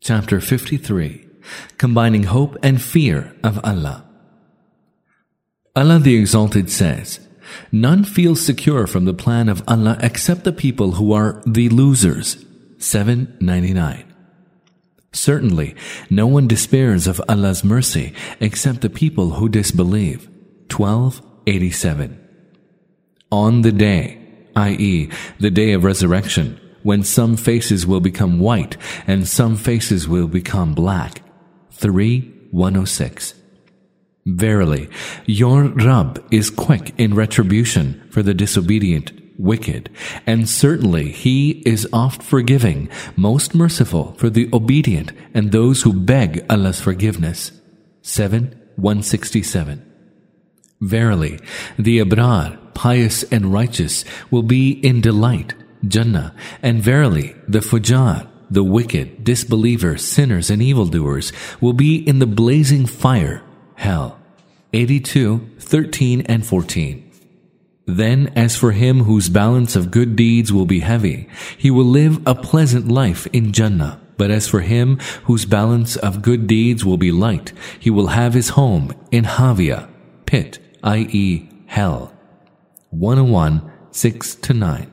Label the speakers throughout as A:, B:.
A: Chapter 53, Combining Hope and Fear of Allah. Allah the Exalted says, "None feels secure from the plan of Allah except the people who are the losers." 799. Certainly, no one despairs of Allah's mercy except the people who disbelieve. 1287. On the day, i.e., the day of resurrection, when some faces will become white and some faces will become black. 3:106. Verily, your Rabb is quick in retribution for the disobedient, wicked, and certainly He is oft forgiving, most merciful for the obedient and those who beg Allah's forgiveness. 7:167. Verily, the Abrar, pious and righteous, will be in delight, Jannah, and verily, the Fujar, the wicked, disbelievers, sinners, and evildoers, will be in the blazing fire, hell. 82:13 and 14. Then as for him whose balance of good deeds will be heavy, he will live a pleasant life in Jannah. But as for him whose balance of good deeds will be light, he will have his home in Havia, pit, i.e., hell. 101:6-9.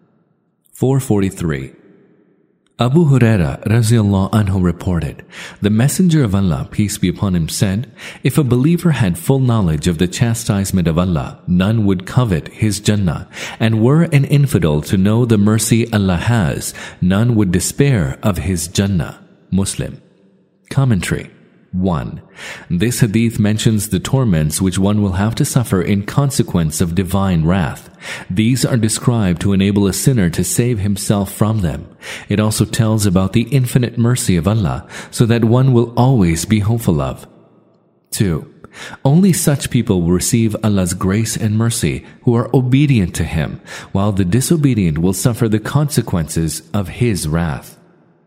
A: 443. Abu Huraira Raziallahu Anhu reported, the Messenger of Allah, peace be upon him, said, "If a believer had full knowledge of the chastisement of Allah, none would covet his Jannah, and were an infidel to know the mercy Allah has, none would despair of his Jannah." Muslim. Commentary. 1. This hadith mentions the torments which one will have to suffer in consequence of divine wrath. These are described to enable a sinner to save himself from them. It also tells about the infinite mercy of Allah, so that one will always be hopeful of. 2. Only such people will receive Allah's grace and mercy who are obedient to Him, while the disobedient will suffer the consequences of His wrath.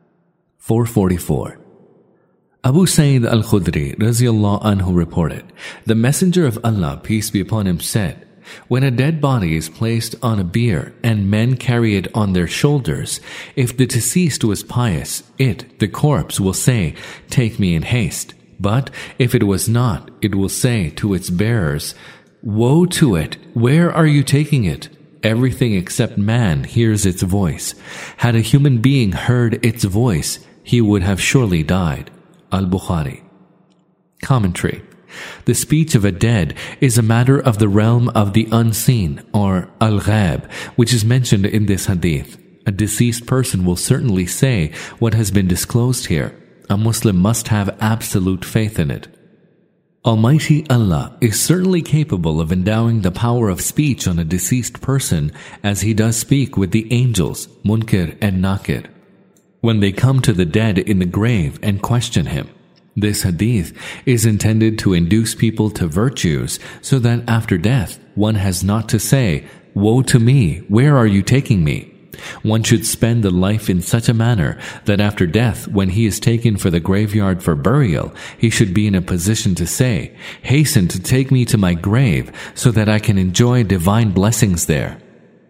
A: 444. Abu Sa'id al-Khudri Raziallahu Anhu reported, the Messenger of Allah, peace be upon him, said, when a dead body is placed on a bier and men carry it on their shoulders, if the deceased was pious, the corpse, will say, "Take me in haste." But if it was not, it will say to its bearers, "Woe to it! Where are you taking it?" Everything except man hears its voice. Had a human being heard its voice, he would have surely died. Al-Bukhari. Commentary. The speech of a dead is a matter of the realm of the unseen, or al-ghaib, which is mentioned in this hadith. A deceased person will certainly say what has been disclosed here. A Muslim must have absolute faith in it. Almighty Allah is certainly capable of endowing the power of speech on a deceased person, as He does speak with the angels, Munkir and Nakir, when they come to the dead in the grave and question him. This hadith is intended to induce people to virtues, so that after death one has not to say, "Woe to me, where are you taking me?" One should spend the life in such a manner that after death, when he is taken for the graveyard for burial, he should be in a position to say, "Hasten to take me to my grave so that I can enjoy divine blessings there."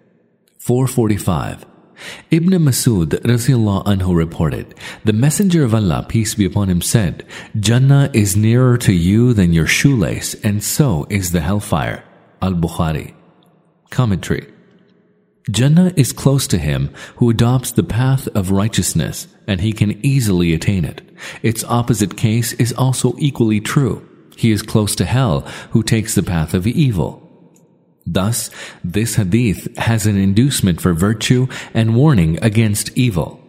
A: 445. Ibn Masud Raziallahu Anhu reported, the Messenger of Allah, peace be upon him, said, "Jannah is nearer to you than your shoelace, and so is the hellfire." Al-Bukhari. Commentary. Jannah is close to him who adopts the path of righteousness, and he can easily attain it. Its opposite case is also equally true. He is close to hell who takes the path of evil. Thus, this hadith has an inducement for virtue and warning against evil.